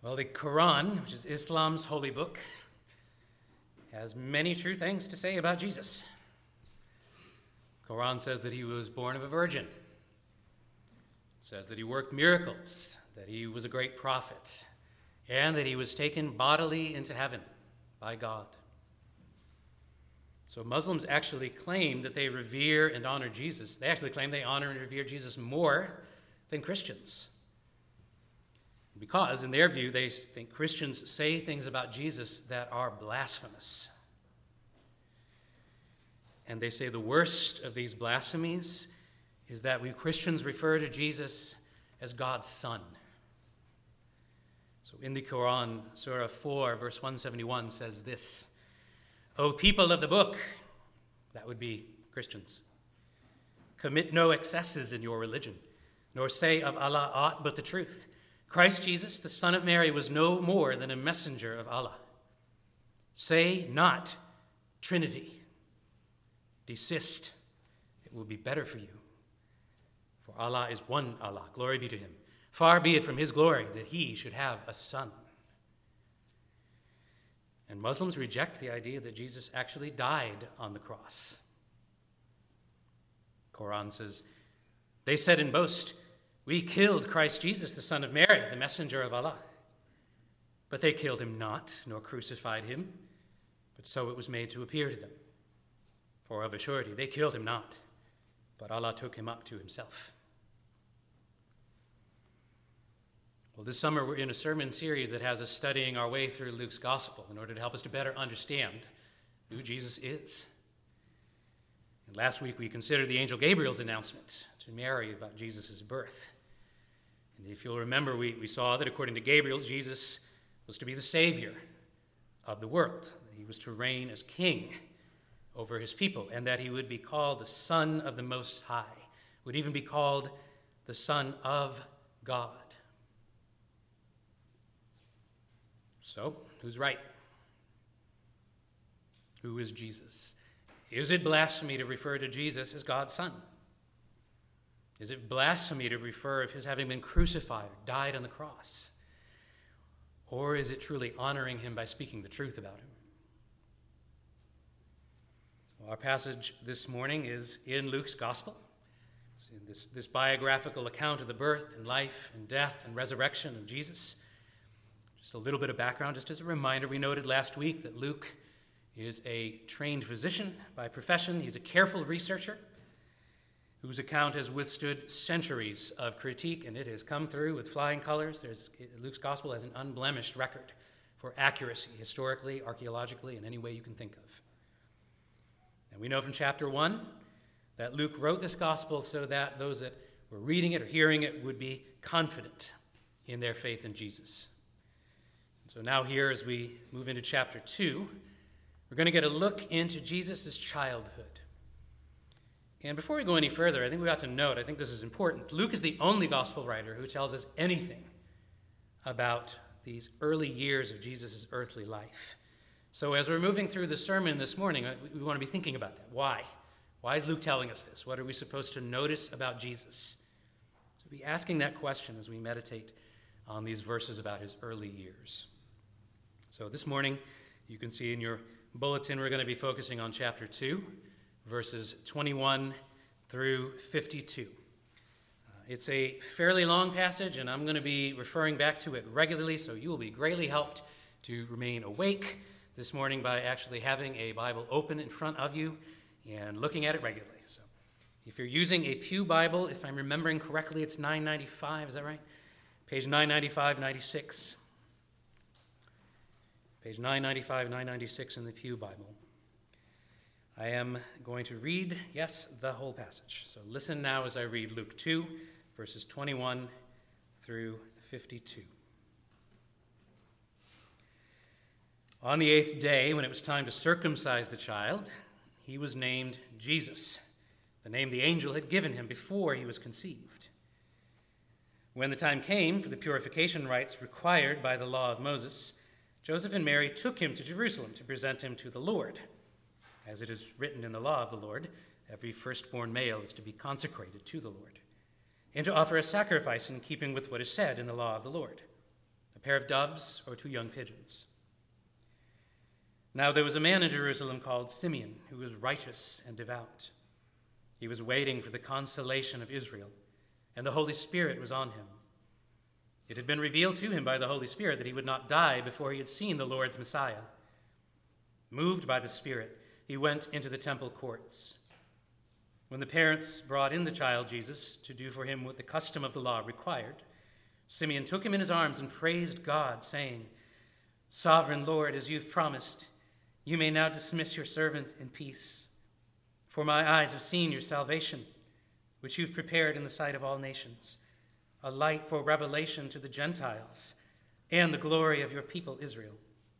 Well, the Quran, which is Islam's holy book, has many true things to say about Jesus. The Quran says that he was born of a virgin. It says that he worked miracles, that he was a great prophet, and that he was taken bodily into heaven by God. So Muslims actually claim that they revere and honor Jesus. They actually claim they honor and revere Jesus more than Christians. Because, in their view, they think Christians say things about Jesus that are blasphemous. And they say the worst of these blasphemies is that we Christians refer to Jesus as God's Son. So in the Quran, Surah 4, verse 171 says this: "O people of the book," that would be Christians, "commit no excesses in your religion, nor say of Allah aught but the truth. Christ Jesus, the Son of Mary, was no more than a messenger of Allah. Say not Trinity. Desist. It will be better for you. For Allah is one Allah. Glory be to him. Far be it from his glory that he should have a son." And Muslims reject the idea that Jesus actually died on the cross. The Quran says, "They said in boast, 'We killed Christ Jesus, the Son of Mary, the messenger of Allah.' But they killed him not, nor crucified him, but so it was made to appear to them. For of a surety they killed him not, but Allah took him up to himself." Well, this summer we're in a sermon series that has us studying our way through Luke's gospel in order to help us to better understand who Jesus is. And last week we considered the angel Gabriel's announcement to Mary about Jesus' birth. And if you'll remember, we saw that according to Gabriel, Jesus was to be the Savior of the world. He was to reign as king over his people, and that he would be called the Son of the Most High, would even be called the Son of God. So, who's right? Who is Jesus? Is it blasphemy to refer to Jesus as God's Son? Is it blasphemy to refer of his having been crucified, died on the cross? Or is it truly honoring him by speaking the truth about him? Well, our passage this morning is in Luke's gospel. It's in this biographical account of the birth and life and death and resurrection of Jesus. Just a little bit of background, just as a reminder, we noted last week that Luke is a trained physician by profession. He's a careful researcher whose account has withstood centuries of critique, and it has come through with flying colors. Luke's gospel has an unblemished record for accuracy, historically, archaeologically, in any way you can think of. And we know from chapter 1 that Luke wrote this gospel so that those that were reading it or hearing it would be confident in their faith in Jesus. So now here, as we move into chapter 2, we're going to get a look into Jesus' childhood. And before we go any further, I think we ought to note, I think this is important, Luke is the only gospel writer who tells us anything about these early years of Jesus' earthly life. So as we're moving through the sermon this morning, we want to be thinking about that. Why? Why is Luke telling us this? What are we supposed to notice about Jesus? So we'll be asking that question as we meditate on these verses about his early years. So this morning, you can see in your bulletin, we're going to be focusing on chapter 2, verses 21 through 52. It's a fairly long passage, and I'm going to be referring back to it regularly, so you will be greatly helped to remain awake this morning by actually having a Bible open in front of you and looking at it regularly. So if you're using a Pew Bible, if I'm remembering correctly, it's 995, is that right? Page 995, 96. Page 995, 996 in the Pew Bible. I am going to read, yes, the whole passage. So listen now as I read Luke 2, verses 21 through 52. On the 8th day, when it was time to circumcise the child, he was named Jesus, the name the angel had given him before he was conceived. When the time came for the purification rites required by the law of Moses, Joseph and Mary took him to Jerusalem to present him to the Lord. As it is written in the law of the Lord, every firstborn male is to be consecrated to the Lord, and to offer a sacrifice in keeping with what is said in the law of the Lord, a pair of doves, or 2 young pigeons. Now there was a man in Jerusalem called Simeon, who was righteous and devout. He was waiting for the consolation of Israel, and the Holy Spirit was on him. It had been revealed to him by the Holy Spirit that he would not die before he had seen the Lord's Messiah. Moved by the Spirit, he went into the temple courts. When the parents brought in the child Jesus to do for him what the custom of the law required, Simeon took him in his arms and praised God, saying, "Sovereign Lord, as you've promised, you may now dismiss your servant in peace. For my eyes have seen your salvation, which you've prepared in the sight of all nations, a light for revelation to the Gentiles and the glory of your people Israel."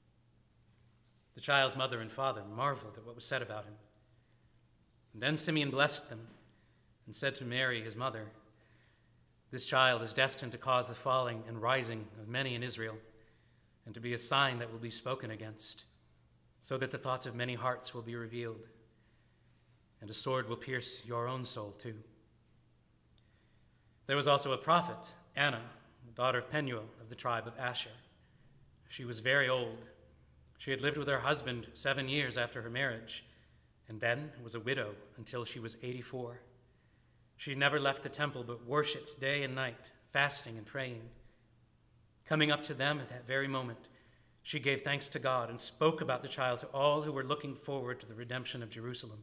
The child's mother and father marveled at what was said about him. And then Simeon blessed them and said to Mary, his mother, "This child is destined to cause the falling and rising of many in Israel, and to be a sign that will be spoken against, so that the thoughts of many hearts will be revealed, and a sword will pierce your own soul too." There was also a prophet, Anna, the daughter of Penuel of the tribe of Asher. She was very old. She had lived with her husband 7 years after her marriage, and then was a widow until she was 84. She never left the temple but worshipped day and night, fasting and praying. Coming up to them at that very moment, she gave thanks to God and spoke about the child to all who were looking forward to the redemption of Jerusalem.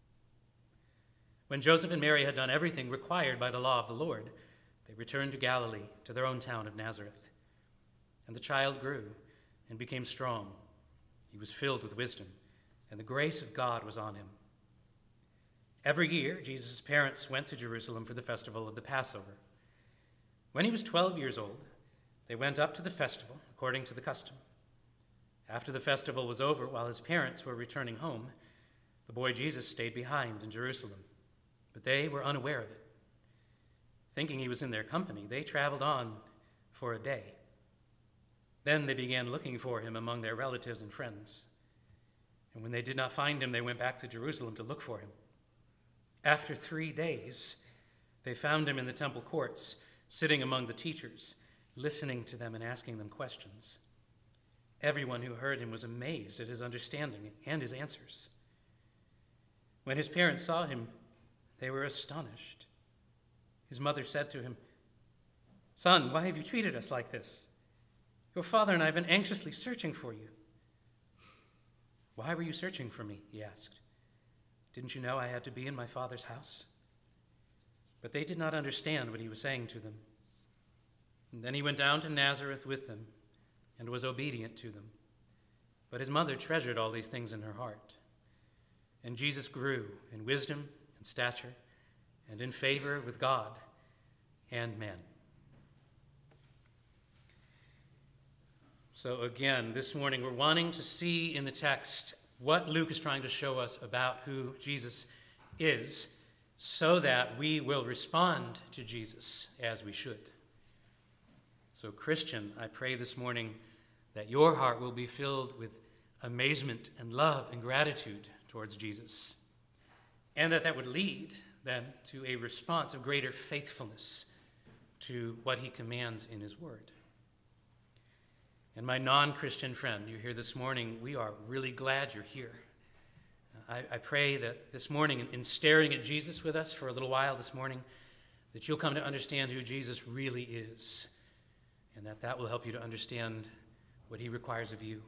When Joseph and Mary had done everything required by the law of the Lord, they returned to Galilee, to their own town of Nazareth. And the child grew and became strong. He was filled with wisdom, and the grace of God was on him. Every year, Jesus' parents went to Jerusalem for the festival of the Passover. When he was 12 years old, they went up to the festival according to the custom. After the festival was over, while his parents were returning home, the boy Jesus stayed behind in Jerusalem, but they were unaware of it. Thinking he was in their company, they traveled on for a day. Then they began looking for him among their relatives and friends. And when they did not find him, they went back to Jerusalem to look for him. After 3 days, they found him in the temple courts, sitting among the teachers, listening to them and asking them questions. Everyone who heard him was amazed at his understanding and his answers. When his parents saw him, they were astonished. His mother said to him, "Son, why have you treated us like this? Your father and I have been anxiously searching for you." "Why were you searching for me?" he asked. "Didn't you know I had to be in my father's house?" But they did not understand what he was saying to them. And then he went down to Nazareth with them and was obedient to them. But his mother treasured all these things in her heart. And Jesus grew in wisdom and stature and in favor with God and men. So again, this morning we're wanting to see in the text what Luke is trying to show us about who Jesus is, so that we will respond to Jesus as we should. So Christian, I pray this morning that your heart will be filled with amazement and love and gratitude towards Jesus, and that would lead then to a response of greater faithfulness to what he commands in his word. And my non-Christian friend, you're here this morning, we are really glad you're here. I pray that this morning, in staring at Jesus with us for a little while this morning, that you'll come to understand who Jesus really is, and that will help you to understand what he requires of you.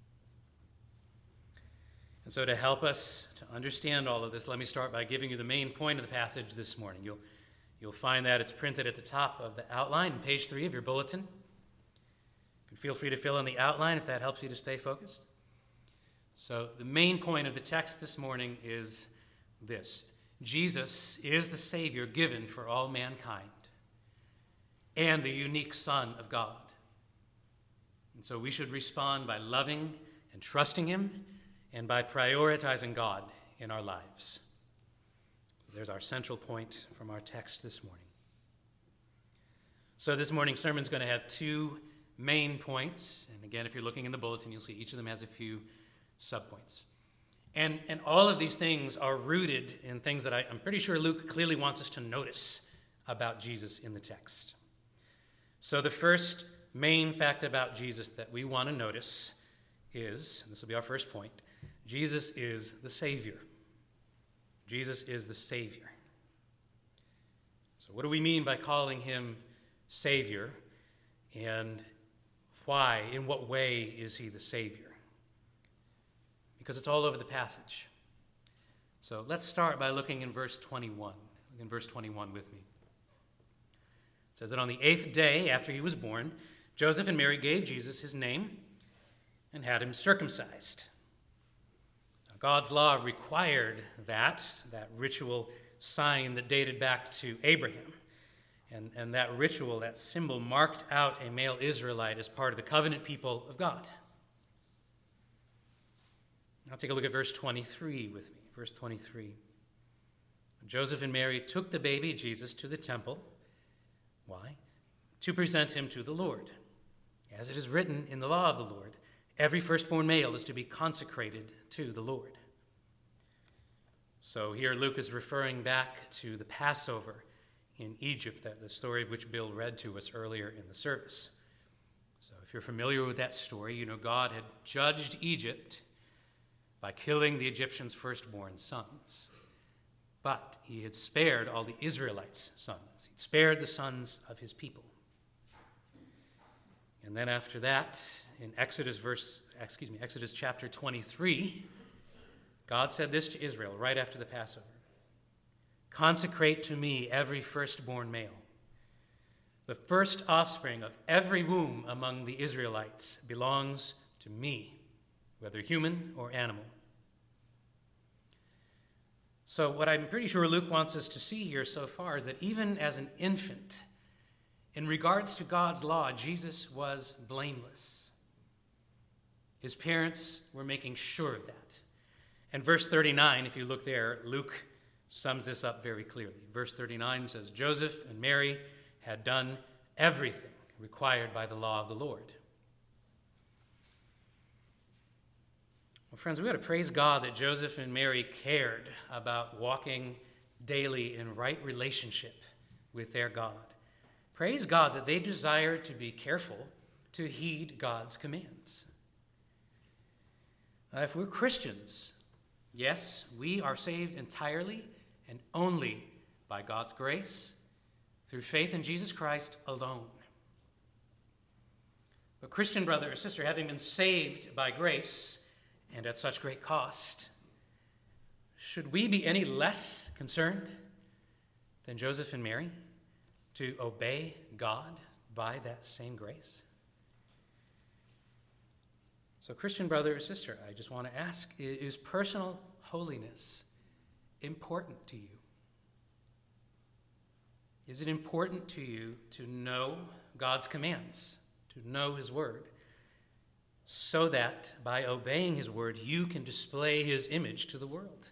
And so to help us to understand all of this, let me start by giving you the main point of the passage this morning. You'll find that it's printed at the top of the outline, page 3 of your bulletin. You can feel free to fill in the outline if that helps you to stay focused. So the main point of the text this morning is this: Jesus is the Savior given for all mankind and the unique Son of God. And so we should respond by loving and trusting him and by prioritizing God in our lives. There's our central point from our text this morning. So this morning's sermon is going to have 2 main points. And again, if you're looking in the bulletin, you'll see each of them has a few subpoints. And all of these things are rooted in things that I'm pretty sure Luke clearly wants us to notice about Jesus in the text. So the first main fact about Jesus that we want to notice is, and this will be our first point, Jesus is the Savior. Jesus is the Savior. So what do we mean by calling him Savior? And why, in what way is he the Savior? Because it's all over the passage. So let's start by looking in verse 21. Look in verse 21 with me. It says that on the 8th day after he was born, Joseph and Mary gave Jesus his name and had him circumcised. Now, God's law required that ritual sign that dated back to Abraham. And that ritual, that symbol, marked out a male Israelite as part of the covenant people of God. Now take a look at verse 23 with me. Verse 23. Joseph and Mary took the baby Jesus to the temple. Why? To present him to the Lord. As it is written in the law of the Lord, every firstborn male is to be consecrated to the Lord. So here Luke is referring back to the Passover in Egypt, the story of which Bill read to us earlier in the service. So if you're familiar with that story, you know God had judged Egypt by killing the Egyptians' firstborn sons. But he had spared all the Israelites' sons. He'd spared the sons of his people. And then after that, in Exodus chapter 23, God said this to Israel right after the Passover. Consecrate to me every firstborn male. The first offspring of every womb among the Israelites belongs to me, whether human or animal. So what I'm pretty sure Luke wants us to see here so far is that even as an infant, in regards to God's law, Jesus was blameless. His parents were making sure of that. And verse 39, if you look there, Luke sums this up very clearly. Verse 39 says, Joseph and Mary had done everything required by the law of the Lord. Well, friends, we got to praise God that Joseph and Mary cared about walking daily in right relationship with their God. Praise God that they desired to be careful to heed God's commands. If we're Christians, yes, we are saved entirely and only by God's grace through faith in Jesus Christ alone. But Christian brother or sister, having been saved by grace and at such great cost, should we be any less concerned than Joseph and Mary to obey God by that same grace? So, Christian brother or sister, I just want to ask, is personal holiness important to you? Is it important to you to know God's commands, to know his word, so that by obeying his word, you can display his image to the world?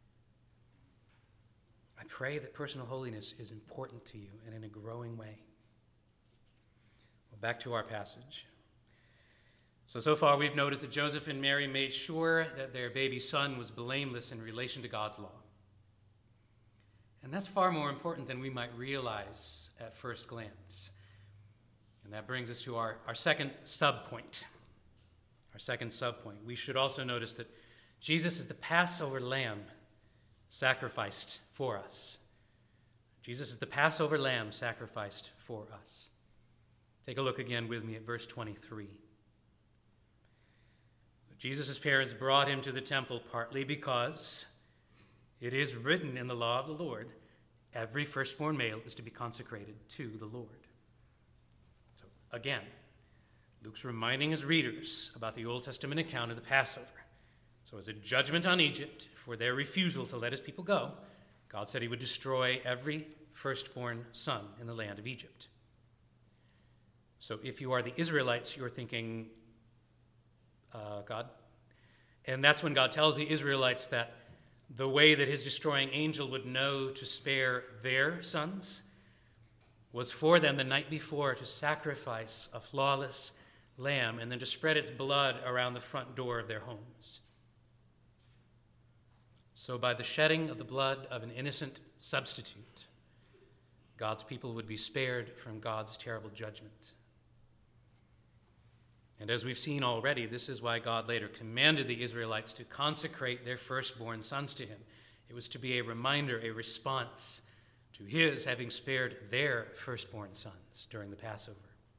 I pray that personal holiness is important to you and in a growing way. Well, back to our passage. So far we've noticed that Joseph and Mary made sure that their baby son was blameless in relation to God's law. And that's far more important than we might realize at first glance. And that brings us to our second subpoint. Our second subpoint. We should also notice that Jesus is the Passover lamb sacrificed for us. Jesus is the Passover lamb sacrificed for us. Take a look again with me at verse 23. Jesus' parents brought him to the temple partly because it is written in the law of the Lord, every firstborn male is to be consecrated to the Lord. So again, Luke's reminding his readers about the Old Testament account of the Passover. So as a judgment on Egypt for their refusal to let his people go, God said he would destroy every firstborn son in the land of Egypt. So if you are the Israelites, you're thinking, God? And that's when God tells the Israelites that the way that his destroying angel would know to spare their sons was for them the night before to sacrifice a flawless lamb and then to spread its blood around the front door of their homes. So by the shedding of the blood of an innocent substitute, God's people would be spared from God's terrible judgment. And as we've seen already, this is why God later commanded the Israelites to consecrate their firstborn sons to him. It was to be a reminder, a response to his having spared their firstborn sons during the Passover.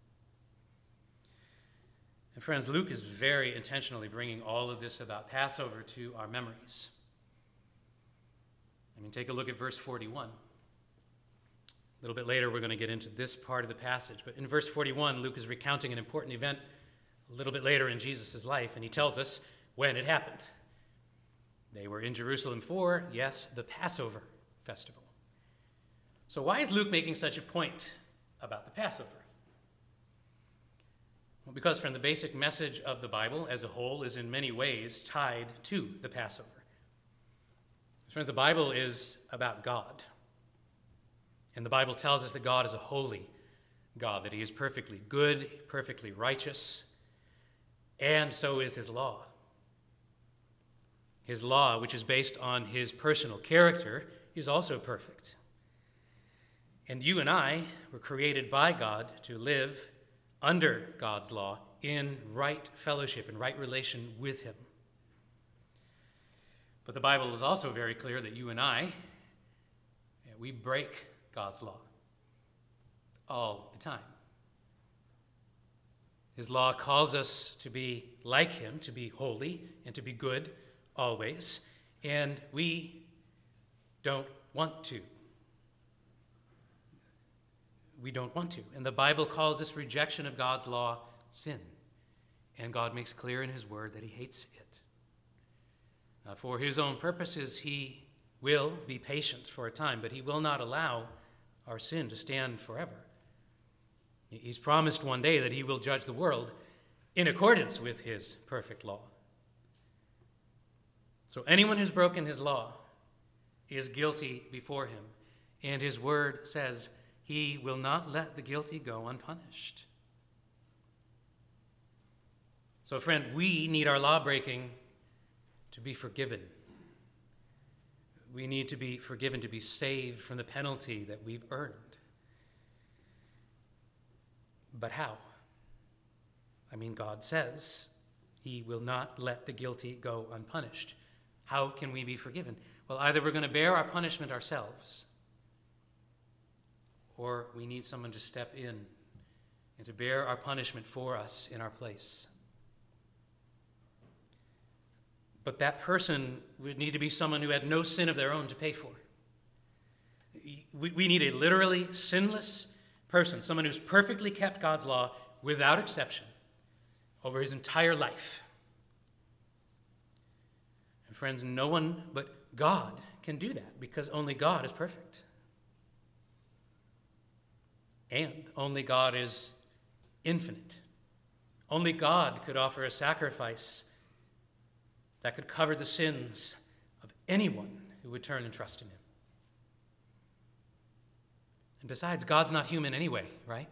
And friends, Luke is very intentionally bringing all of this about Passover to our memories. I mean, take a look at verse 41. A little bit later, we're going to get into this part of the passage. But in verse 41, Luke is recounting an important event a little bit later in Jesus' life, and he tells us when it happened. They were in Jerusalem for, yes, the Passover festival. So why is Luke making such a point about the Passover? Well, because, friend, the basic message of the Bible as a whole is in many ways tied to the Passover. Friends, the Bible is about God. And the Bible tells us that God is a holy God, that he is perfectly good, perfectly righteous, and so is his law. His law, which is based on his personal character, is also perfect. And you and I were created by God to live under God's law in right fellowship, in right relation with him. But the Bible is also very clear that you and I, we break God's law all the time. His law calls us to be like him, to be holy and to be good always, and we don't want to. We don't want to. And the Bible calls this rejection of God's law sin. And God makes clear in his word that he hates it. For his own purposes, he will be patient for a time, but he will not allow our sin to stand forever. He's promised one day that he will judge the world in accordance with his perfect law. So anyone who's broken his law is guilty before him, and his word says he will not let the guilty go unpunished. So, friend, we need our law breaking to be forgiven. We need to be forgiven, to be saved from the penalty that we've earned. But how? I mean, God says he will not let the guilty go unpunished. How can we be forgiven? Well, either we're going to bear our punishment ourselves, or we need someone to step in and to bear our punishment for us in our place. But that person would need to be someone who had no sin of their own to pay for. We need a literally sinless person, someone who's perfectly kept God's law without exception over his entire life. And friends, no one but God can do that, because only God is perfect. And only God is infinite. Only God could offer a sacrifice that could cover the sins of anyone who would turn and trust in him. And besides, God's not human anyway, right?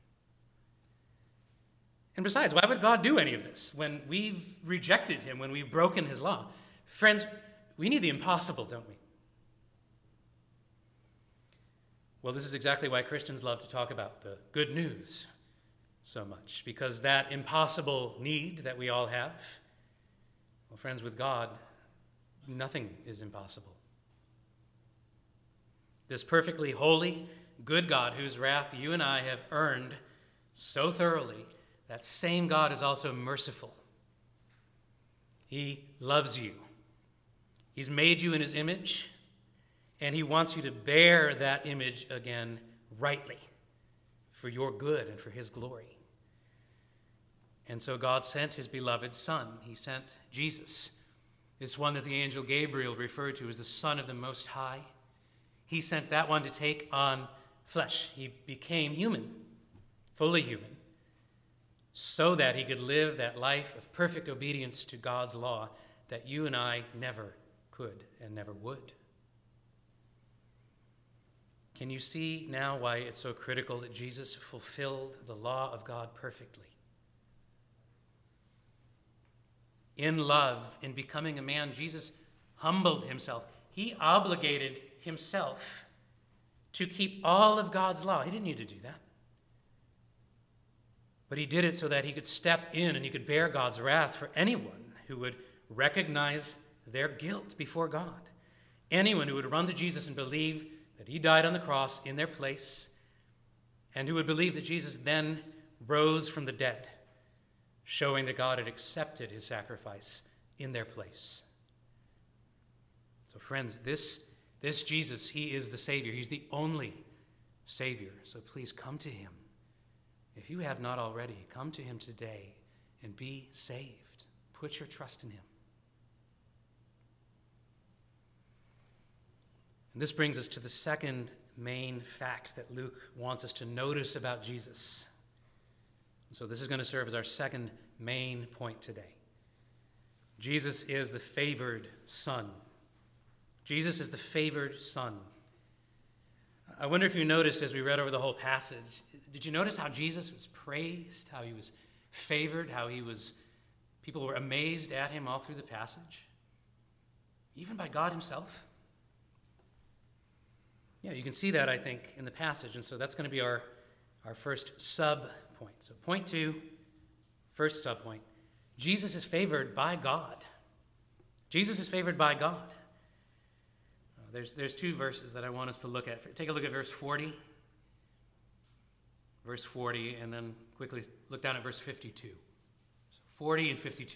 And besides, why would God do any of this when we've rejected him, when we've broken his law? Friends, we need the impossible, don't we? Well, this is exactly why Christians love to talk about the good news so much, because that impossible need that we all have, well, friends, with God, nothing is impossible. This perfectly holy, good God, whose wrath you and I have earned so thoroughly, that same God is also merciful. He loves you. He's made you in his image, and he wants you to bear that image again rightly for your good and for his glory. And so God sent his beloved Son. He sent Jesus, this one that the angel Gabriel referred to as the Son of the Most High. He sent that one to take on flesh. He became human, fully human, so that he could live that life of perfect obedience to God's law that you and I never could and never would. Can you see now why it's so critical that Jesus fulfilled the law of God perfectly? In love, in becoming a man, Jesus humbled himself. He obligated himself to keep all of God's law. He didn't need to do that. But he did it so that he could step in and he could bear God's wrath for anyone who would recognize their guilt before God. Anyone who would run to Jesus and believe that he died on the cross in their place, and who would believe that Jesus then rose from the dead, showing that God had accepted his sacrifice in their place. So friends, this Jesus, he is the Savior. He's the only Savior. So please come to him. If you have not already, come to him today and be saved. Put your trust in him. And this brings us to the second main fact that Luke wants us to notice about Jesus. So this is going to serve as our second main point today. Jesus is the favored Son. Jesus is the favored Son. I wonder if you noticed as we read over the whole passage, did you notice how Jesus was praised, how he was favored, people were amazed at him all through the passage? Even by God himself? Yeah, you can see that, I think, in the passage. And so that's going to be our first sub-point. So point 2, first sub-point. Jesus is favored by God. Jesus is favored by God. There's 2 verses that I want us to look at. Take a look at verse 40. Verse 40, and then quickly look down at verse 52. So 40 and 52.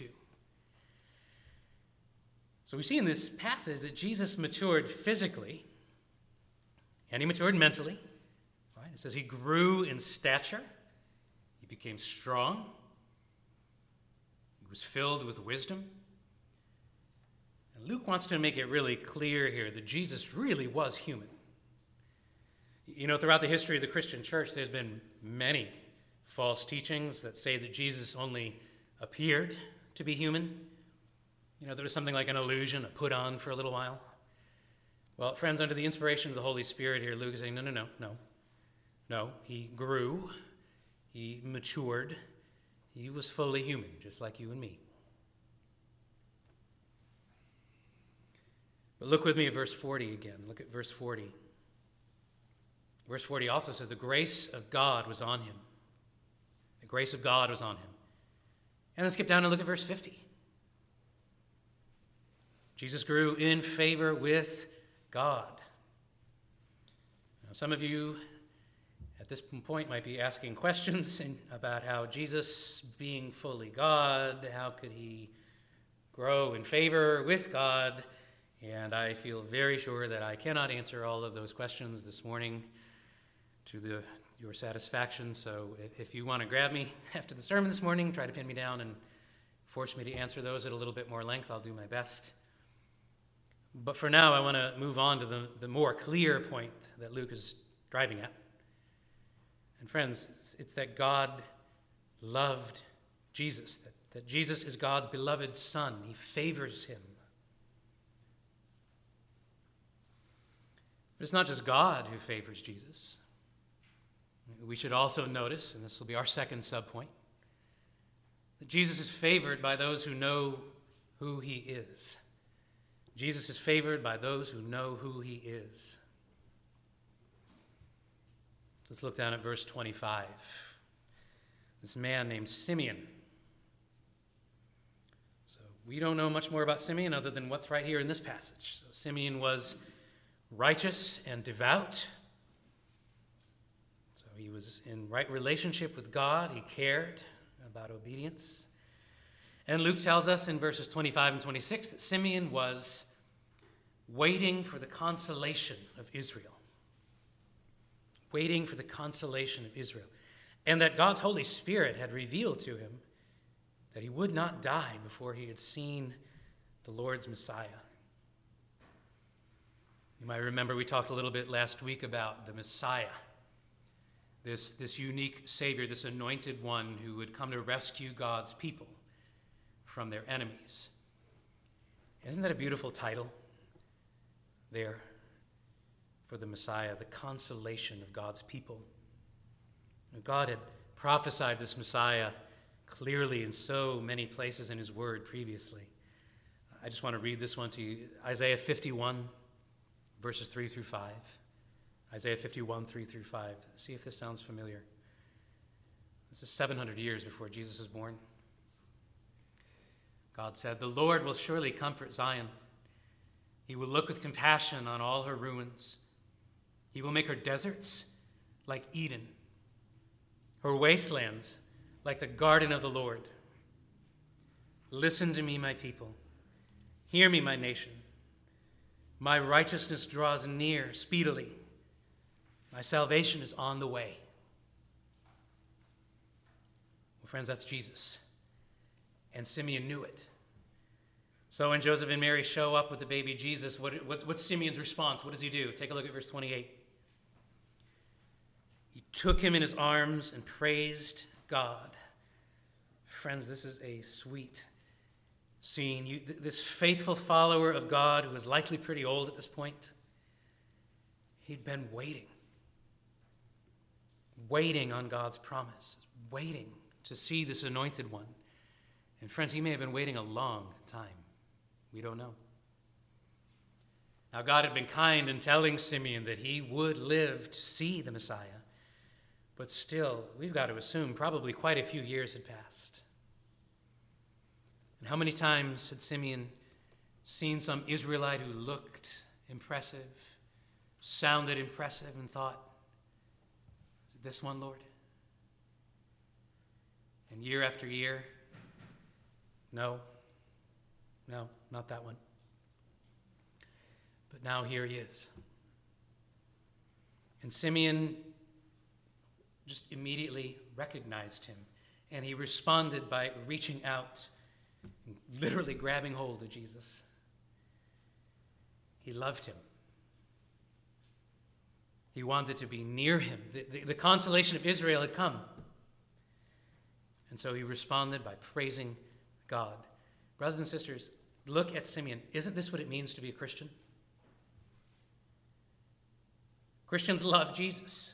So we see in this passage that Jesus matured physically, and he matured mentally. Right? It says he grew in stature. He became strong. He was filled with wisdom. And Luke wants to make it really clear here that Jesus really was human. You know, throughout the history of the Christian church, there's been many false teachings that say that Jesus only appeared to be human. You know, there was something like an illusion, a put on for a little while. Well, friends, under the inspiration of the Holy Spirit here, Luke is saying, no. He grew, he matured, he was fully human, just like you and me. But look with me at verse 40 again. Look at verse 40. Verse 40 also says, the grace of God was on him. The grace of God was on him. And then skip down and look at verse 50. Jesus grew in favor with God. Now, some of you at this point might be asking questions about how Jesus, being fully God, how could he grow in favor with God? And I feel very sure that I cannot answer all of those questions this morning to your satisfaction. So if you want to grab me after the sermon this morning, try to pin me down and force me to answer those at a little bit more length, I'll do my best. But for now, I want to move on to the more clear point that Luke is driving at. And friends, it's that God loved Jesus, that Jesus is God's beloved Son. He favors him. But it's not just God who favors Jesus. We should also notice, and this will be our second subpoint, that Jesus is favored by those who know who he is. Jesus is favored by those who know who he is. Let's look down at verse 25. This man named Simeon. So we don't know much more about Simeon other than what's right here in this passage. So Simeon was righteous and devout. So he was in right relationship with God. He cared about obedience. And Luke tells us in verses 25 and 26 that Simeon was waiting for the consolation of Israel. Waiting for the consolation of Israel. And that God's Holy Spirit had revealed to him that he would not die before he had seen the Lord's Messiah. You might remember we talked a little bit last week about the Messiah, this unique Savior, this anointed one who would come to rescue God's people from their enemies. Isn't that a beautiful title there for the Messiah, the consolation of God's people? God had prophesied this Messiah clearly in so many places in his word previously. I just want to read this one to you. Isaiah 51, verses 3 through 5. Isaiah 51, 3 through 5. See if this sounds familiar. This is 700 years before Jesus was born. God said, "The Lord will surely comfort Zion. He will look with compassion on all her ruins. He will make her deserts like Eden, her wastelands like the garden of the Lord. Listen to me, my people. Hear me, my nation. My righteousness draws near speedily. My salvation is on the way." Well, friends, that's Jesus. And Simeon knew it. So when Joseph and Mary show up with the baby Jesus, what's Simeon's response? What does he do? Take a look at verse 28. He took him in his arms and praised God. Friends, this is a sweet scene. This faithful follower of God, who was likely pretty old at this point, he'd been waiting on God's promise, waiting to see this anointed one. And friends, he may have been waiting a long time. We don't know. Now, God had been kind in telling Simeon that he would live to see the Messiah. But still, we've got to assume probably quite a few years had passed. And how many times had Simeon seen some Israelite who looked impressive, sounded impressive, and thought, "Is it this one, Lord?" And year after year, no, not that one. But now here he is. And Simeon just immediately recognized him. And he responded by reaching out and literally grabbing hold of Jesus. He loved him. He wanted to be near him. The consolation of Israel had come. And so he responded by praising God. Brothers and sisters, look at Simeon. Isn't this what it means to be a Christian? Christians love Jesus.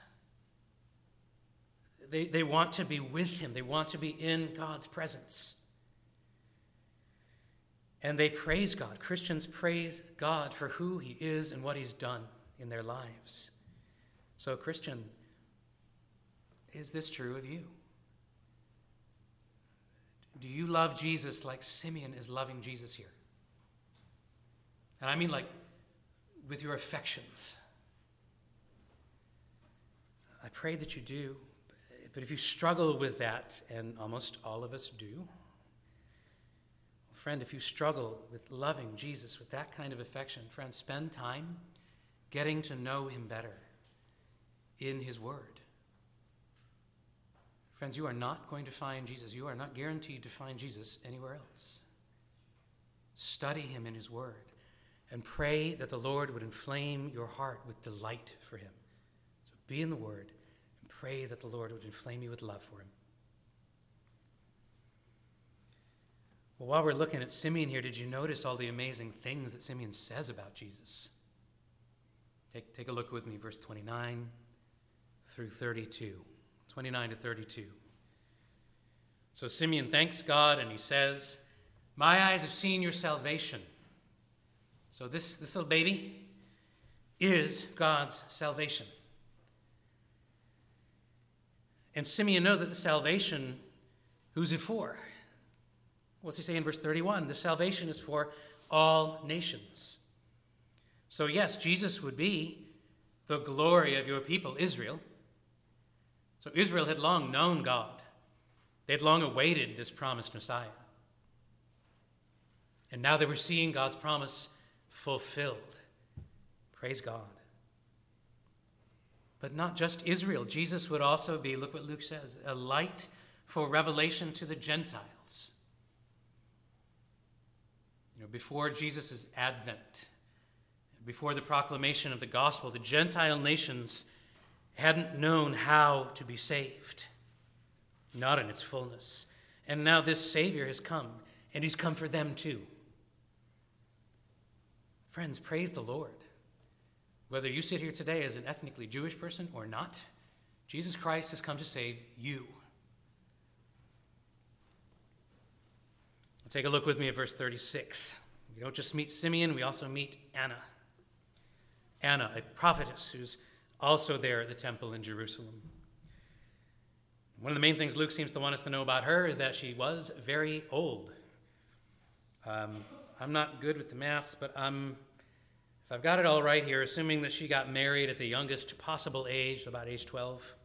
They want to be with him. They want to be in God's presence. And they praise God. Christians praise God for who he is and what he's done in their lives. So, Christian, is this true of you? Do you love Jesus like Simeon is loving Jesus here? And I mean like with your affections. I pray that you do. But if you struggle with that, and almost all of us do, friend, if you struggle with loving Jesus with that kind of affection, friend, spend time getting to know him better in his word. Friends, you are not going to find Jesus. You are not guaranteed to find Jesus anywhere else. Study him in his word and pray that the Lord would inflame your heart with delight for him. So be in the word and pray that the Lord would inflame you with love for him. Well, while we're looking at Simeon here, did you notice all the amazing things that Simeon says about Jesus? Take a look with me, verse 29 through 32. 29 to 32. So Simeon thanks God and he says, "My eyes have seen your salvation." So this little baby is God's salvation. And Simeon knows that the salvation, who's it for? What's he say in verse 31? The salvation is for all nations. So yes, Jesus would be the glory of your people, Israel. So Israel had long known God. They had long awaited this promised Messiah. And now they were seeing God's promise fulfilled. Praise God. But not just Israel. Jesus would also be, look what Luke says, a light for revelation to the Gentiles. Before Jesus' advent, before the proclamation of the gospel, the Gentile nations hadn't known how to be saved, not in its fullness. And now this Savior has come, and he's come for them too. Friends, praise the Lord. Whether you sit here today as an ethnically Jewish person or not, Jesus Christ has come to save you. Take a look with me at verse 36. We don't just meet Simeon, we also meet Anna. Anna, a prophetess who's also there at the temple in Jerusalem. One of the main things Luke seems to want us to know about her is that she was very old. I'm not good with the maths, but if I've got it all right here, assuming that she got married at the youngest possible age, about age 12,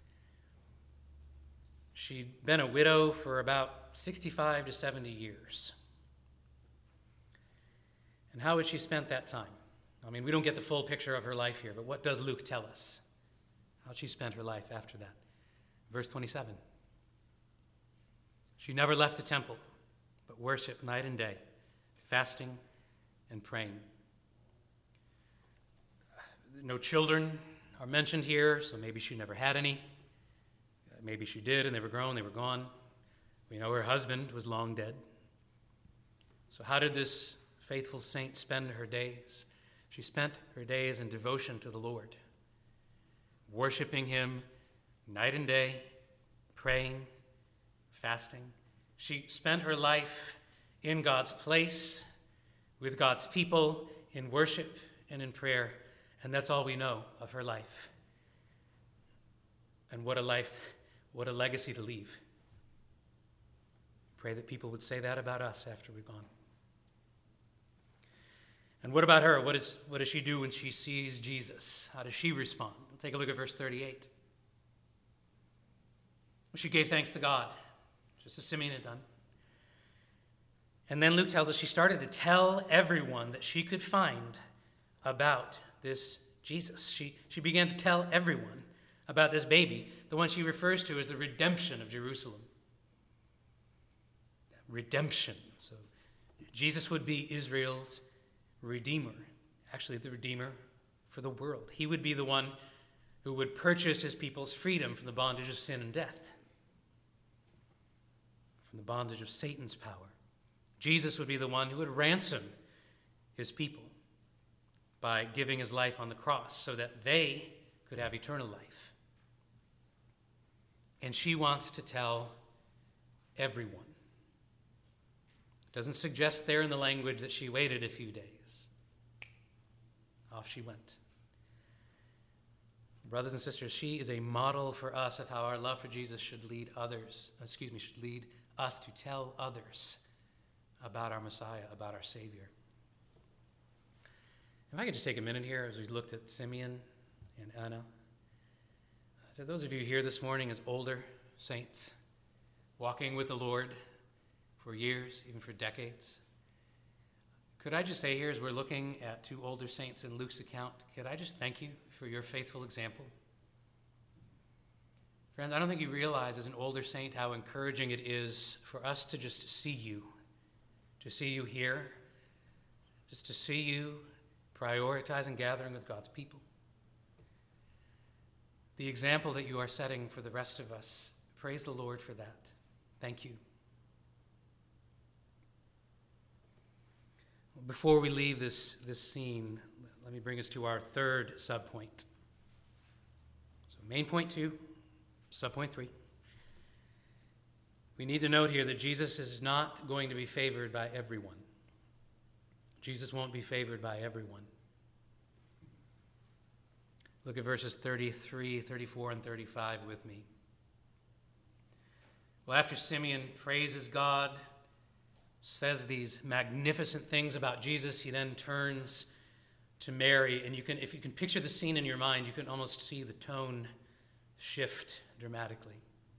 she'd been a widow for about 65 to 70 years. And how had she spent that time? I mean, we don't get the full picture of her life here, but what does Luke tell us? How she spent her life after that? Verse 27. She never left the temple, but worshiped night and day, fasting and praying. No children are mentioned here, so maybe she never had any. Maybe she did, and they were grown, they were gone. We know her husband was long dead. So how did this faithful saint spend her days? She spent her days in devotion to the Lord, worshiping him night and day, praying, fasting. She spent her life in God's place, with God's people, in worship and in prayer. And that's all we know of her life. And what a life, what a legacy to leave. Pray that people would say that about us after we're gone. And what about her? What does she do when she sees Jesus? How does she respond? We'll take a look at verse 38. She gave thanks to God, just as Simeon had done. And then Luke tells us she started to tell everyone that she could find about this Jesus. She began to tell everyone about this baby, the one she refers to as the redemption of Jerusalem. Redemption. So Jesus would be Israel's Redeemer, actually the Redeemer for the world. He would be the one who would purchase his people's freedom from the bondage of sin and death, from the bondage of Satan's power. Jesus would be the one who would ransom his people by giving his life on the cross so that they could have eternal life. And she wants to tell everyone. It doesn't suggest there in the language that she waited a few days. Off she went. Brothers and sisters, she is a model for us of how our love for Jesus should lead us to tell others about our Messiah, about our Savior. If I could just take a minute here as we looked at Simeon and Anna. To those of you here this morning as older saints, walking with the Lord for years, even for decades, could I just say here as we're looking at two older saints in Luke's account, could I just thank you for your faithful example? Friends, I don't think you realize as an older saint how encouraging it is for us to just see you here, just to see you prioritize and gathering with God's people. The example that you are setting for the rest of us, praise the Lord for that. Thank you. Before we leave this scene, let me bring us to our third subpoint. So main point 2, subpoint 3. We need to note here that Jesus is not going to be favored by everyone. Jesus won't be favored by everyone. Look at verses 33, 34, and 35 with me. Well, after Simeon praises God, says these magnificent things about Jesus, he then turns to Mary, and if you can picture the scene in your mind, you can almost see the tone shift dramatically.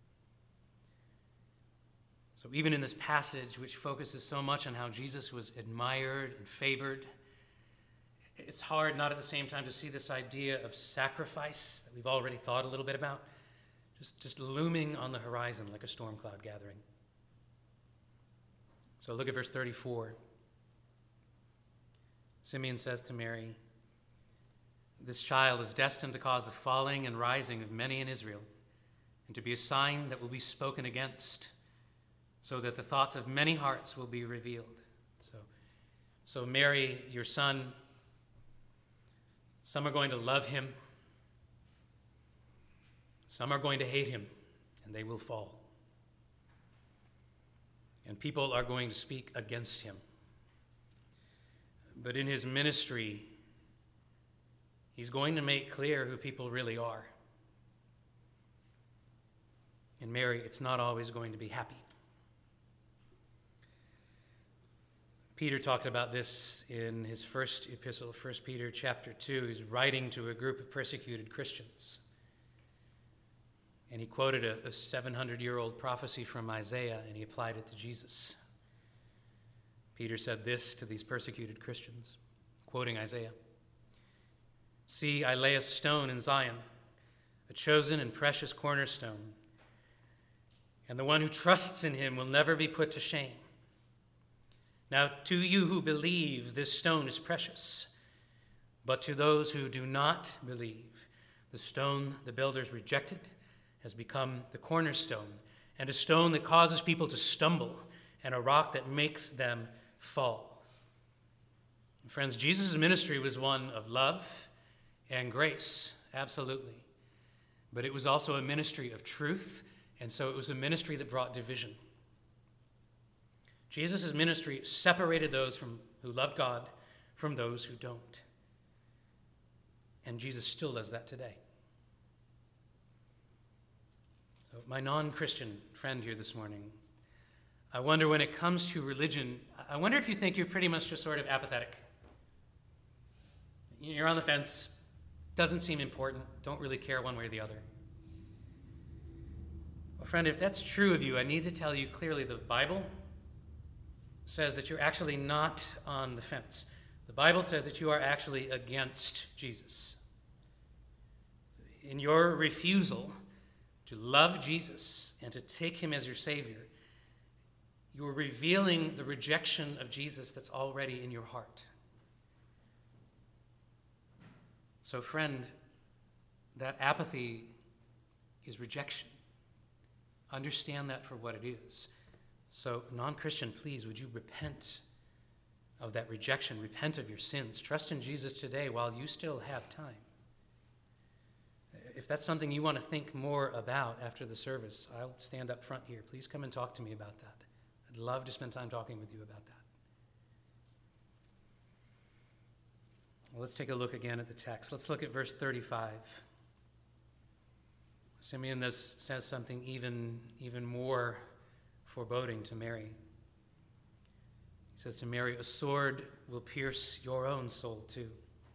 So even in this passage, which focuses so much on how Jesus was admired and favored, it's hard not at the same time to see this idea of sacrifice that we've already thought a little bit about, just looming on the horizon like a storm cloud gathering. So look at verse 34. Simeon says to Mary, "This child is destined to cause the falling and rising of many in Israel, and to be a sign that will be spoken against, so that the thoughts of many hearts will be revealed." So Mary, your son, some are going to love him, some are going to hate him, and they will fall. And people are going to speak against him. But in his ministry, he's going to make clear who people really are. And Mary, it's not always going to be happy. Peter talked about this in his first epistle, 1 Peter chapter 2. He's writing to a group of persecuted Christians. And he quoted a 700-year-old prophecy from Isaiah, and he applied it to Jesus. Peter said this to these persecuted Christians, quoting Isaiah. "See, I lay a stone in Zion, a chosen and precious cornerstone, and the one who trusts in him will never be put to shame. Now, to you who believe, this stone is precious. But to those who do not believe, the stone the builders rejected has become the cornerstone, and a stone that causes people to stumble, and a rock that makes them fall." And friends, Jesus' ministry was one of love and grace, absolutely. But it was also a ministry of truth, and so it was a ministry that brought division. Jesus' ministry separated those who loved God from those who don't. And Jesus still does that today. So my non-Christian friend here this morning, I wonder when it comes to religion, I wonder if you think you're pretty much just sort of apathetic. You're on the fence, doesn't seem important, don't really care one way or the other. Well, friend, if that's true of you, I need to tell you clearly the Bible says that you're actually not on the fence. The Bible says that you are actually against Jesus. In your refusal to love Jesus and to take him as your Savior, you're revealing the rejection of Jesus that's already in your heart. So, friend, that apathy is rejection. Understand that for what it is. So, non-Christian, please, would you repent of that rejection? Repent of your sins. Trust in Jesus today while you still have time. If that's something you want to think more about after the service, I'll stand up front here. Please come and talk to me about that. I'd love to spend time talking with you about that. Well, let's take a look again at the text. Let's look at verse 35. Simeon says something even more foreboding to Mary. He says to Mary, "A sword will pierce your own soul too."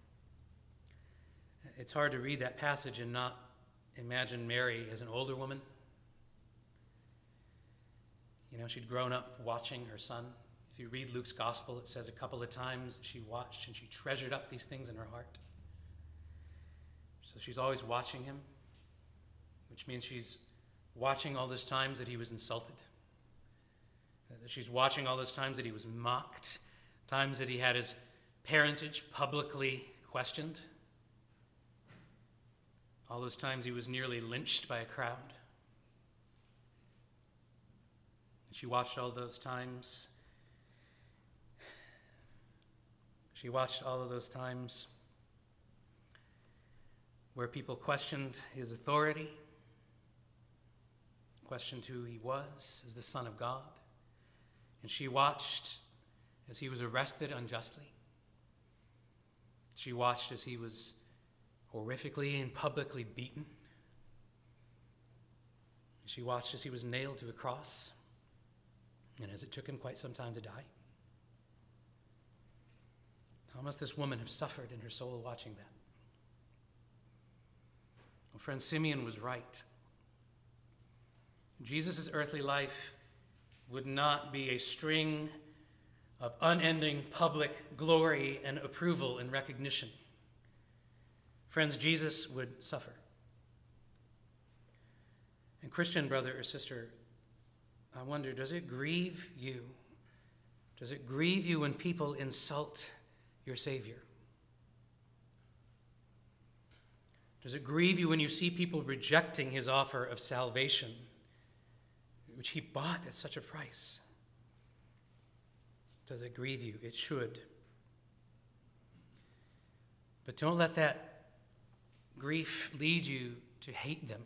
It's hard to read that passage and not imagine Mary as an older woman. You know, she'd grown up watching her son. If you read Luke's gospel, it says a couple of times that she watched and she treasured up these things in her heart. So she's always watching him, which means she's watching all those times that he was insulted. She's watching all those times that he was mocked, times that he had his parentage publicly questioned, all those times he was nearly lynched by a crowd. She watched all those times. She watched all of those times where people questioned his authority, questioned who he was as the Son of God. And she watched as he was arrested unjustly. She watched as he was horrifically and publicly beaten. She watched as he was nailed to a cross, and as it took him quite some time to die. How must this woman have suffered in her soul watching that? Well, friend, Simeon was right. Jesus' earthly life would not be a string of unending public glory and approval and recognition. Friends, Jesus would suffer. And Christian brother or sister, I wonder, does it grieve you? Does it grieve you when people insult your Savior? Does it grieve you when you see people rejecting his offer of salvation, which he bought at such a price? Does it grieve you? It should. But don't let that grief lead you to hate them.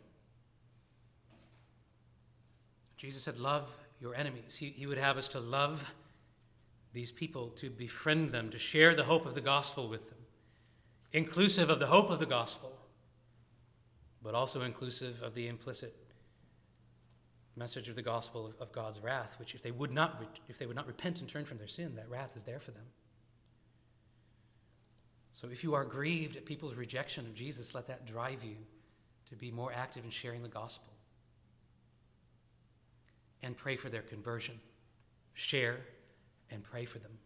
Jesus said, love your enemies. He would have us to love these people, to befriend them, to share the hope of the gospel with them, inclusive of the hope of the gospel, but also inclusive of the implicit The message of the gospel of God's wrath, which if they would not repent and turn from their sin, that wrath is there for them. So if you are grieved at people's rejection of Jesus, let that drive you to be more active in sharing the gospel. And pray for their conversion. Share and pray for them.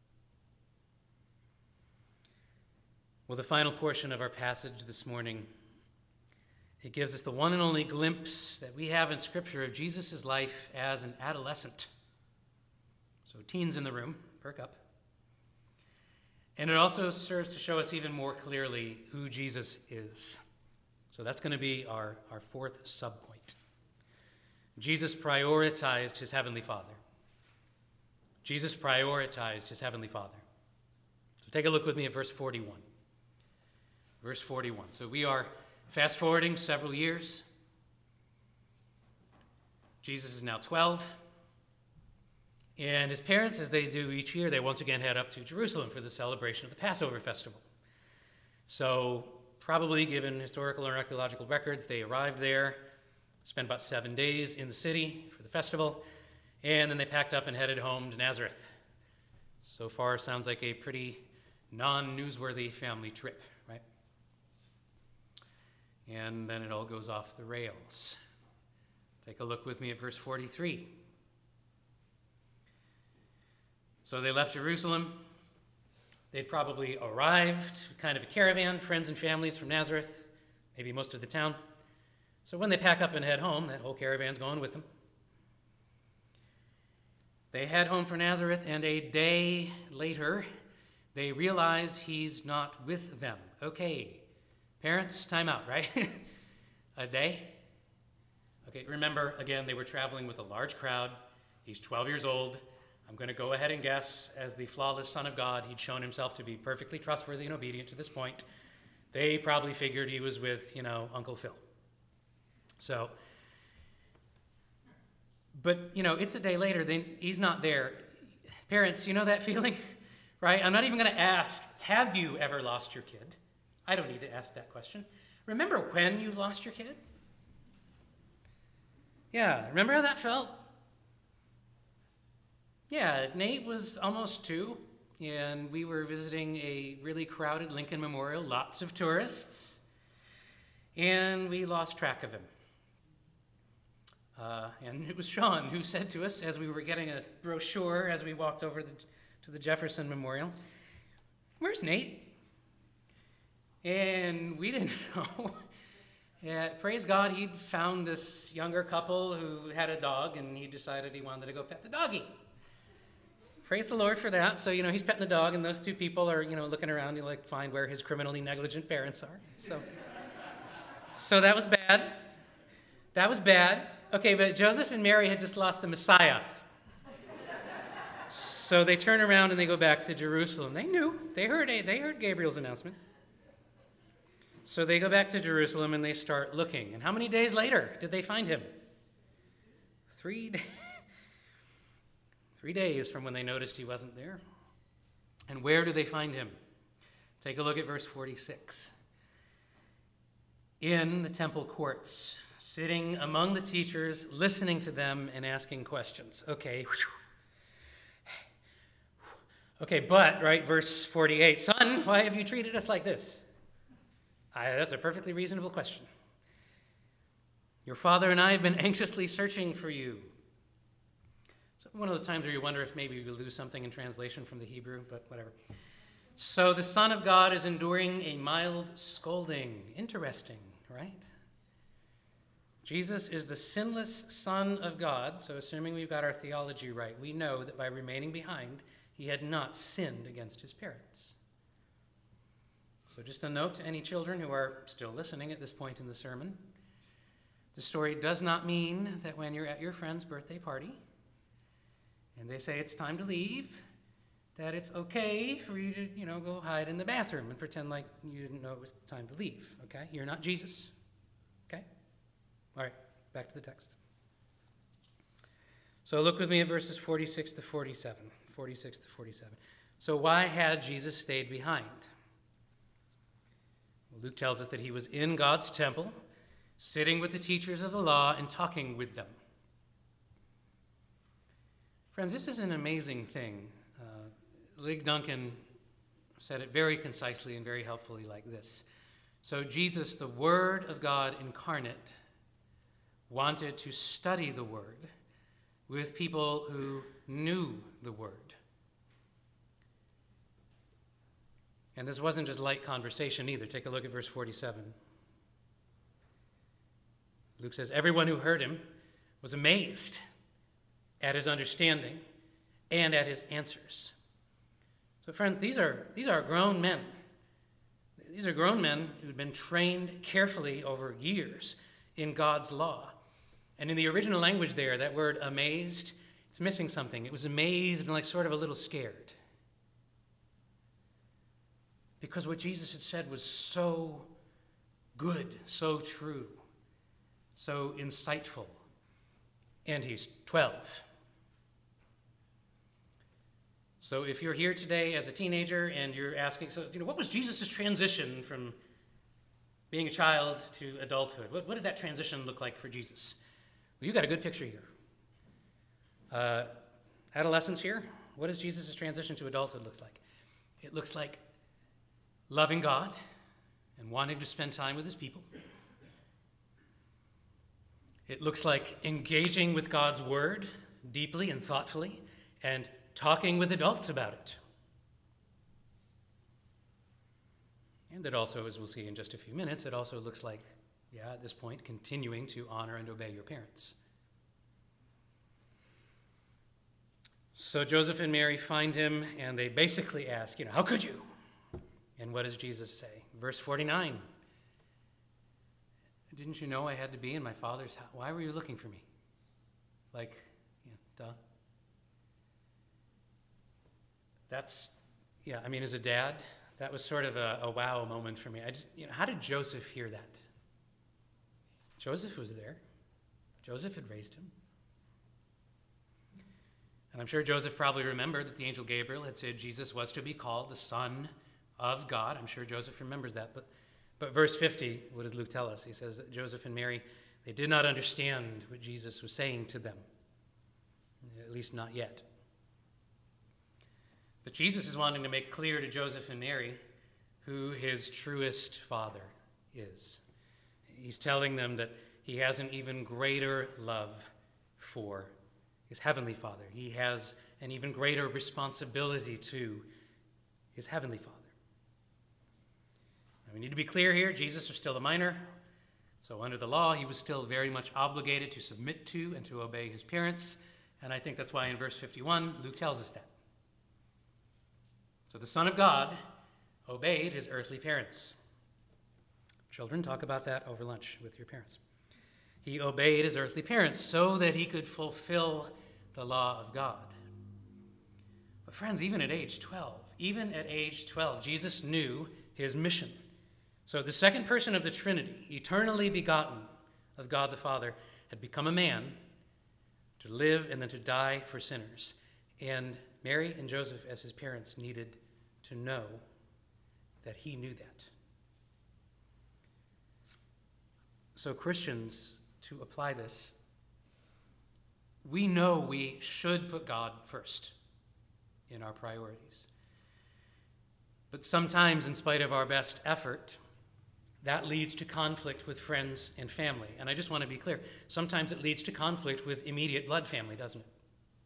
Well, the final portion of our passage this morning, it gives us the one and only glimpse that we have in Scripture of Jesus' life as an adolescent. So teens in the room, perk up. And it also serves to show us even more clearly who Jesus is. So that's going to be our fourth subpoint. Jesus prioritized his heavenly Father. Jesus prioritized his heavenly Father. So take a look with me at verse 41. Verse 41. So we are fast forwarding several years. Jesus is now 12. And his parents, as they do each year, they once again head up to Jerusalem for the celebration of the Passover festival. So probably, given historical and archaeological records, they arrived there, spent about 7 days in the city for the festival, and then they packed up and headed home to Nazareth. So far, sounds like a pretty non-newsworthy family trip, right? And then it all goes off the rails. Take a look with me at verse 43. So they left Jerusalem. They'd probably arrived with kind of a caravan, friends and families from Nazareth, maybe most of the town. So when they pack up and head home, that whole caravan's going with them. They head home for Nazareth, and a day later, they realize he's not with them. Okay, parents, time out, right? A day? Okay, remember, again, they were traveling with a large crowd. He's 12 years old. I'm going to go ahead and guess, as the flawless Son of God, he'd shown himself to be perfectly trustworthy and obedient to this point. They probably figured he was with, Uncle Phil. So, but, it's a day later, then he's not there. Parents, you know that feeling, right? I'm not even going to ask, have you ever lost your kid? I don't need to ask that question. Remember when you lost your kid? Yeah, remember how that felt? Yeah, Nate was almost 2, and we were visiting a really crowded Lincoln Memorial, lots of tourists, and we lost track of him. And it was Sean who said to us, as we were getting a brochure as we walked over to the Jefferson Memorial, "Where's Nate?" And we didn't know. Yeah, praise God, he'd found this younger couple who had a dog, and he decided he wanted to go pet the doggy. Praise the Lord for that. So, he's petting the dog, and those two people are, looking around to, find where his criminally negligent parents are. So that was bad. That was bad. Okay, but Joseph and Mary had just lost the Messiah. So they turn around and they go back to Jerusalem. They knew. They heard Gabriel's announcement. So they go back to Jerusalem and they start looking. And how many days later did they find him? 3 days. 3 days from when they noticed he wasn't there. And where do they find him? Take a look at verse 46. In the temple courts, sitting among the teachers, listening to them and asking questions. Okay, but, right, verse 48, "Son, why have you treated us like this?" That's a perfectly reasonable question. "Your father and I have been anxiously searching for you." So one of those times where you wonder if maybe we lose something in translation from the Hebrew, but whatever. So the Son of God is enduring a mild scolding. Interesting, right? Jesus is the sinless Son of God, so assuming we've got our theology right, we know that by remaining behind, he had not sinned against his parents. So just a note to any children who are still listening at this point in the sermon, the story does not mean that when you're at your friend's birthday party and they say it's time to leave, that it's okay for you to, go hide in the bathroom and pretend like you didn't know it was time to leave, okay? You're not Jesus, okay? All right, back to the text. So look with me at verses 46 to 47. 46 to 47. So why had Jesus stayed behind? Well, Luke tells us that he was in God's temple, sitting with the teachers of the law and talking with them. Friends, this is an amazing thing. Lig Duncan said it very concisely and very helpfully like this. So Jesus, the Word of God incarnate, wanted to study the Word with people who knew the Word. And this wasn't just light conversation either. Take a look at verse 47. Luke says, everyone who heard him was amazed at his understanding and at his answers. So friends, these are grown men. These are grown men who'd been trained carefully over years in God's law. And in the original language there, that word amazed, it's missing something. It was amazed and like sort of a little scared. Because what Jesus had said was so good, so true, so insightful. And he's 12. So if you're here today as a teenager and you're asking, what was Jesus' transition from being a child to adulthood? What did that transition look like for Jesus? Well, you got a good picture here. Adolescents here, what does Jesus' transition to adulthood look like? It looks like loving God and wanting to spend time with his people. It looks like engaging with God's word deeply and thoughtfully and talking with adults about it. And it also, as we'll see in just a few minutes, it also looks like, at this point, continuing to honor and obey your parents. So Joseph and Mary find him, and they basically ask, how could you? And what does Jesus say? Verse 49. Didn't you know I had to be in my Father's house? Why were you looking for me? Duh. That's, as a dad, that was sort of a wow moment for me. How did Joseph hear that? Joseph was there. Joseph had raised him. And I'm sure Joseph probably remembered that the angel Gabriel had said Jesus was to be called the Son of God. I'm sure Joseph remembers that. But verse 50, what does Luke tell us? He says that Joseph and Mary, they did not understand what Jesus was saying to them, at least not yet. But Jesus is wanting to make clear to Joseph and Mary who his truest father is. He's telling them that he has an even greater love for his heavenly Father. He has an even greater responsibility to his heavenly Father. Now, we need to be clear here, Jesus was still a minor, so under the law, he was still very much obligated to submit to and to obey his parents, and I think that's why in verse 51, Luke tells us that. So the Son of God obeyed his earthly parents. Children, talk about that over lunch with your parents. He obeyed his earthly parents so that he could fulfill the law of God. But friends, even at age 12, Jesus knew his mission. So the second person of the Trinity, eternally begotten of God the Father, had become a man to live and then to die for sinners. And Mary and Joseph, as his parents, needed to know that he knew that. So Christians, to apply this, we know we should put God first in our priorities. But sometimes, in spite of our best effort, that leads to conflict with friends and family. And I just want to be clear, sometimes it leads to conflict with immediate blood family, doesn't it?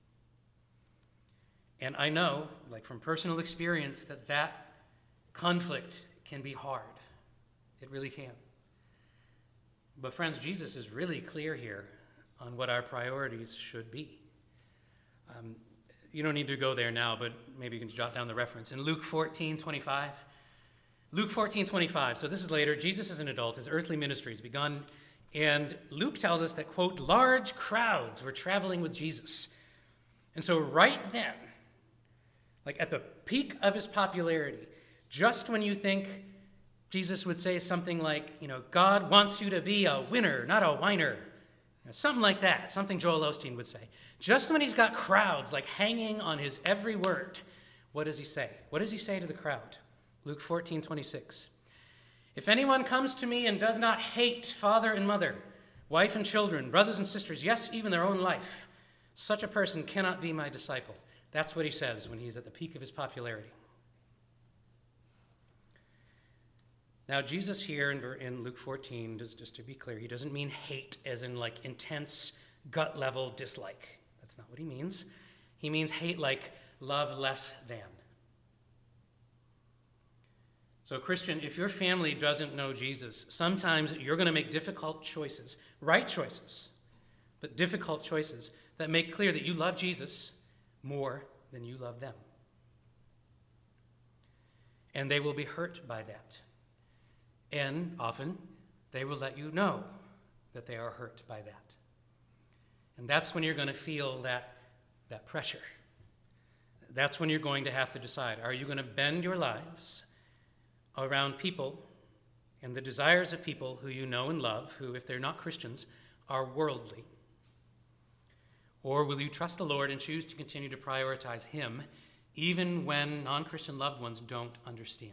And I know, from personal experience, that conflict can be hard. It really can. But friends, Jesus is really clear here on what our priorities should be. You don't need to go there now, but maybe you can jot down the reference. In Luke 14:25. Luke 14:25. So this is later. Jesus is an adult. His earthly ministry has begun. And Luke tells us that, quote, large crowds were traveling with Jesus. And so right then, at the peak of his popularity, just when you think Jesus would say something like, God wants you to be a winner, not a whiner. Something like that, something Joel Osteen would say. Just when he's got crowds hanging on his every word, what does he say? What does he say to the crowd? Luke 14:26. If anyone comes to me and does not hate father and mother, wife and children, brothers and sisters, yes, even their own life, Such a person cannot be my disciple. That's what he says when he's at the peak of his popularity. Now, Jesus here in Luke 14, just to be clear, he doesn't mean hate as in like intense gut-level dislike. That's not what he means. He means hate like love less than. So, Christian, if your family doesn't know Jesus, sometimes you're going to make difficult choices, right choices, but difficult choices that make clear that you love Jesus more than you love them. And they will be hurt by that. And often, they will let you know that they are hurt by that. And that's when you're going to feel that pressure. That's when you're going to have to decide, are you going to bend your lives around people and the desires of people who you know and love, who, if they're not Christians, are worldly? Or will you trust the Lord and choose to continue to prioritize Him, even when non-Christian loved ones don't understand?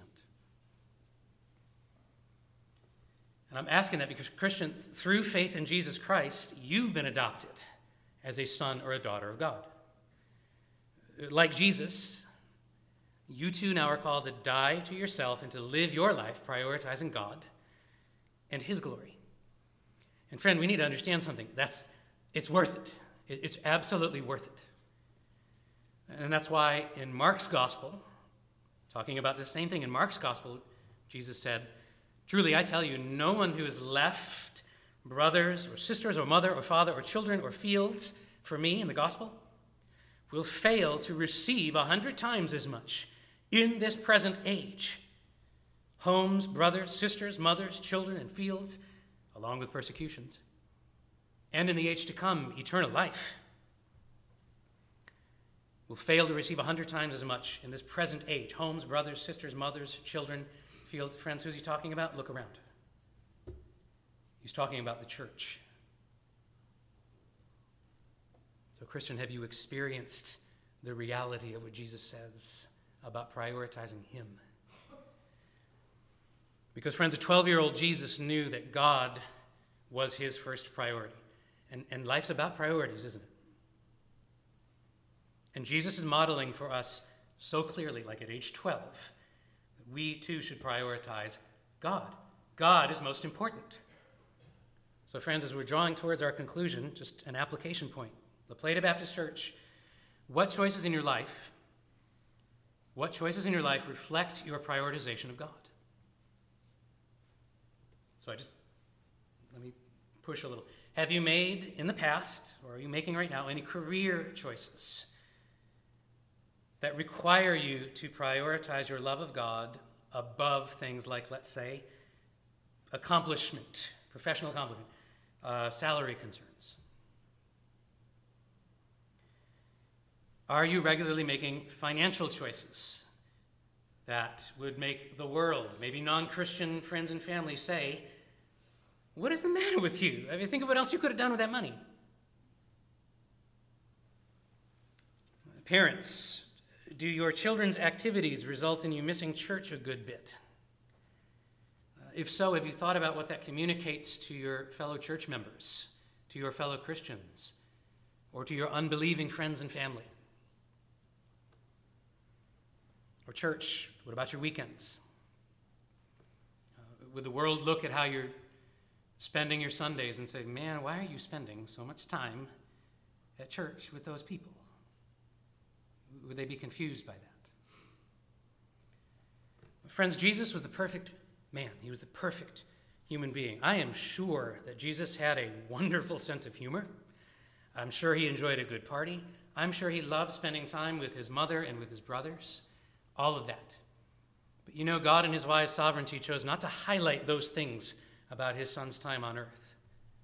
And I'm asking that because, Christian, through faith in Jesus Christ, you've been adopted as a son or a daughter of God. Like Jesus, you too now are called to die to yourself and to live your life prioritizing God and His glory. And friend, we need to understand something. It's worth it. It's absolutely worth it. And that's why in Mark's gospel, talking about the same thing in Mark's gospel, Jesus said, "Truly I tell you, no one who has left brothers or sisters or mother or father or children or fields for me in the gospel will fail to receive 100 times as much in this present age. Homes, brothers, sisters, mothers, children, and fields, along with persecutions. And in the age to come, eternal life will fail to receive 100 times as much in this present age. Homes, brothers, sisters, mothers, children, fields." Friends, who's he talking about? Look around. He's talking about the church. So, Christian, have you experienced the reality of what Jesus says about prioritizing Him? Because, friends, a 12-year-old Jesus knew that God was his first priority. And life's about priorities, isn't it? And Jesus is modeling for us so clearly, like at age 12, that we too should prioritize God. God is most important. So, friends, as we're drawing towards our conclusion, just an application point. La Plata Baptist Church, what choices in your life reflect your prioritization of God? So let me push a little. Have you made in the past, or are you making right now, any career choices that require you to prioritize your love of God above things like, let's say, accomplishment, professional accomplishment, salary concerns? Are you regularly making financial choices that would make the world, maybe non-Christian friends and family, say, "What is the matter with you? I mean, think of what else you could have done with that money." Parents, do your children's activities result in you missing church a good bit? If so, have you thought about what that communicates to your fellow church members, to your fellow Christians, or to your unbelieving friends and family? Or church, what about your weekends? Would the world look at how you're spending your Sundays and say, "Man, why are you spending so much time at church with those people?" Would they be confused by that? Friends, Jesus was the perfect man. He was the perfect human being. I am sure that Jesus had a wonderful sense of humor. I'm sure he enjoyed a good party. I'm sure he loved spending time with his mother and with his brothers. All of that. But you know, God in his wise sovereignty chose not to highlight those things about his son's time on earth.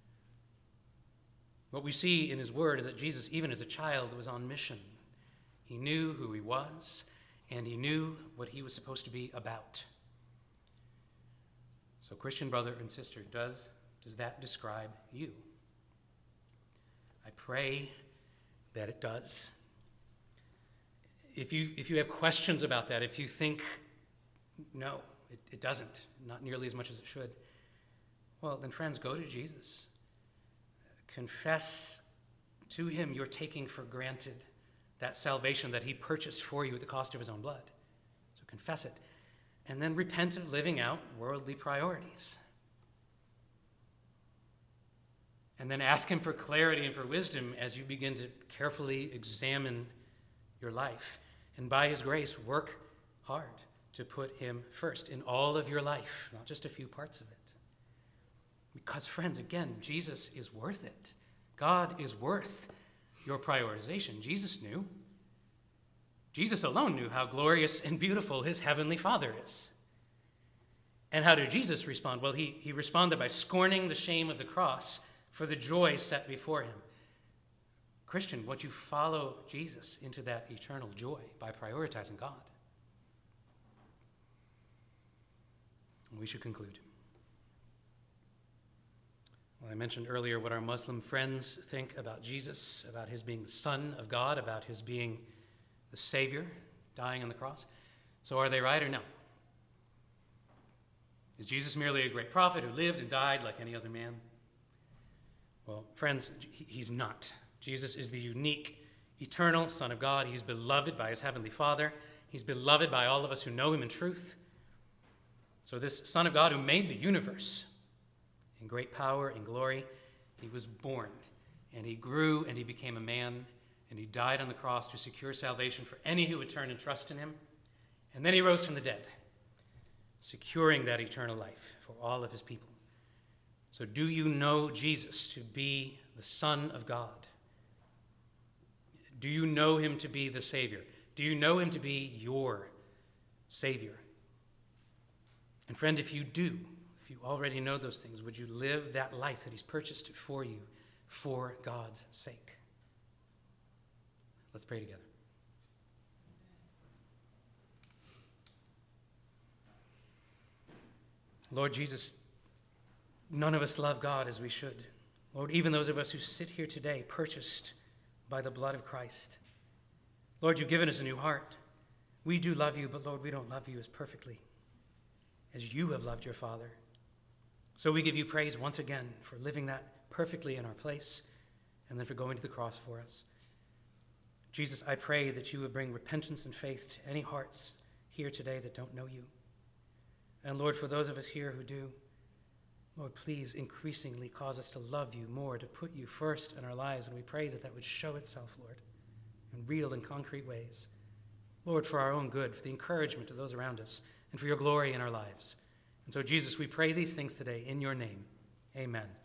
What we see in his word is that Jesus, even as a child, was on mission. He knew who he was, and he knew what he was supposed to be about. So, Christian brother and sister, does that describe you? I pray that it does. If you have questions about that, if you think, no, it doesn't, not nearly as much as it should, well, then friends, go to Jesus. Confess to him you're taking for granted that salvation that he purchased for you at the cost of his own blood. So confess it. And then repent of living out worldly priorities. And then ask him for clarity and for wisdom as you begin to carefully examine your life. And by his grace, work hard to put him first in all of your life, not just a few parts of it. Because, friends, again, Jesus is worth it. God is worth your prioritization. Jesus knew. Jesus alone knew how glorious and beautiful his heavenly Father is. And how did Jesus respond? Well, he responded by scorning the shame of the cross for the joy set before him. Christian, would you follow Jesus into that eternal joy by prioritizing God? We should conclude. Well, I mentioned earlier what our Muslim friends think about Jesus, about his being the Son of God, about his being the Savior, dying on the cross. So are they right or no? Is Jesus merely a great prophet who lived and died like any other man? Well, friends, he's not. Jesus is the unique, eternal Son of God. He's beloved by his heavenly Father. He's beloved by all of us who know him in truth. So this Son of God who made the universe in great power and glory, he was born, and he grew, and he became a man, and he died on the cross to secure salvation for any who would turn and trust in him. And then he rose from the dead, securing that eternal life for all of his people. So do you know Jesus to be the Son of God? Do you know him to be the Savior? Do you know him to be your Savior? And friend, if you do, if you already know those things, would you live that life that he's purchased for you for God's sake? Let's pray together. Lord Jesus, none of us love God as we should. Lord, even those of us who sit here today, purchased by the blood of Christ. Lord, you've given us a new heart. We do love you, but Lord, we don't love you as perfectly as you have loved your Father. So we give you praise once again for living that perfectly in our place and then for going to the cross for us. Jesus, I pray that you would bring repentance and faith to any hearts here today that don't know you. And Lord, for those of us here who do, Lord, please increasingly cause us to love you more, to put you first in our lives. And we pray that that would show itself, Lord, in real and concrete ways. Lord, for our own good, for the encouragement of those around us, and for your glory in our lives. And so, Jesus, we pray these things today in your name. Amen.